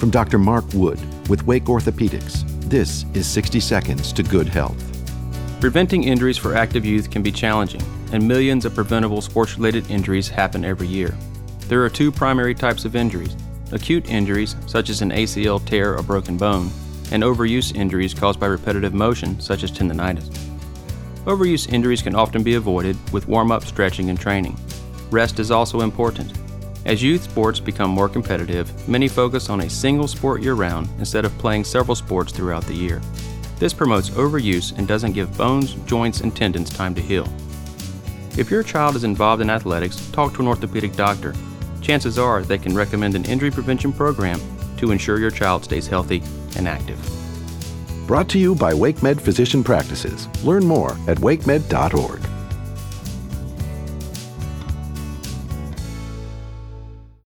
From Dr. Mark Wood with Wake Orthopedics, this is 60 Seconds to Good Health. Preventing injuries for active youth can be challenging, and millions of preventable sports-related injuries happen every year. There are two primary types of injuries: acute injuries, such as an ACL tear or broken bone, and overuse injuries caused by repetitive motion, such as tendinitis. Overuse injuries can often be avoided with warm-up, stretching, and training. Rest is also important. As youth sports become more competitive, many focus on a single sport year-round instead of playing several sports throughout the year. This promotes overuse and doesn't give bones, joints, and tendons time to heal. If your child is involved in athletics, talk to an orthopedic doctor. Chances are they can recommend an injury prevention program to ensure your child stays healthy and active. Brought to you by WakeMed Physician Practices. Learn more at wakemed.org.